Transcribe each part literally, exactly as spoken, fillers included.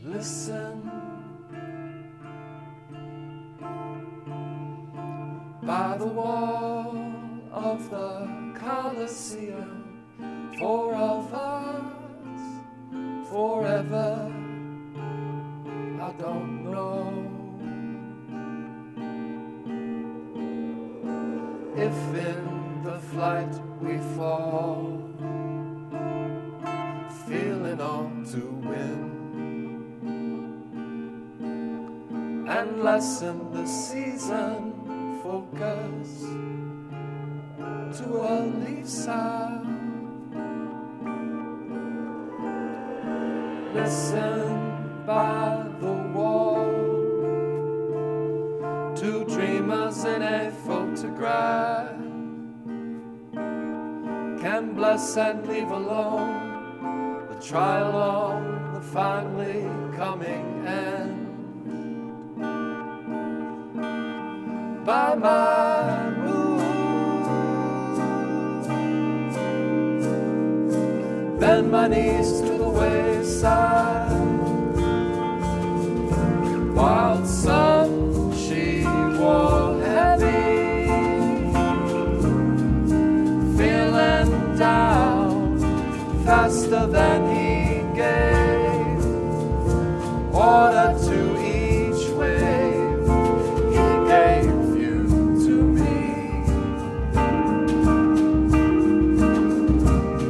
Listen, by the wall of the Colosseum, four of us, forever, I don't know if in the flight we fall, feeling on to win, and lessen the season focus to a leaf sound. Listen by the wall, two dreamers in a photograph can bless and leave alone the trial on the finally coming end. By my moon, bend my knees to the wayside, wild sun she wore heavy, feeling down faster than he gave order to each wave he gave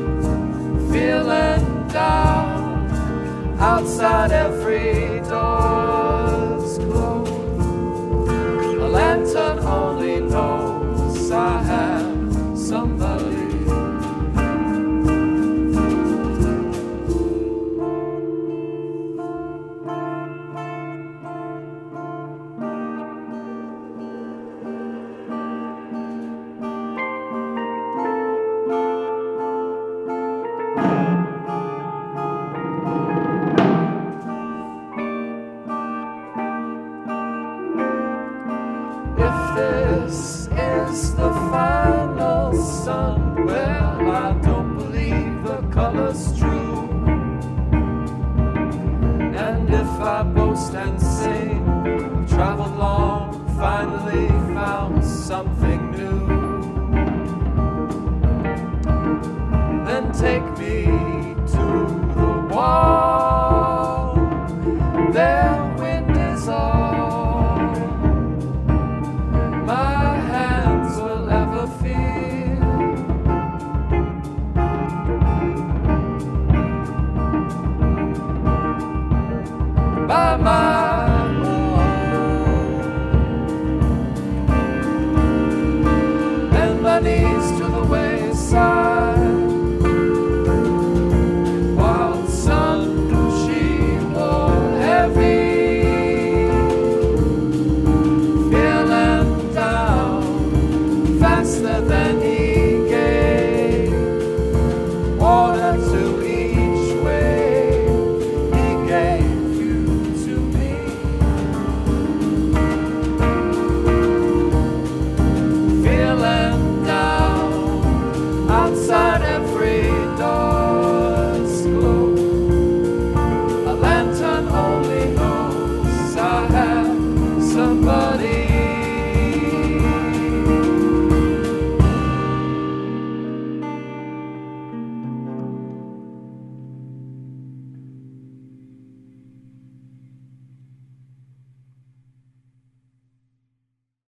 outside every door.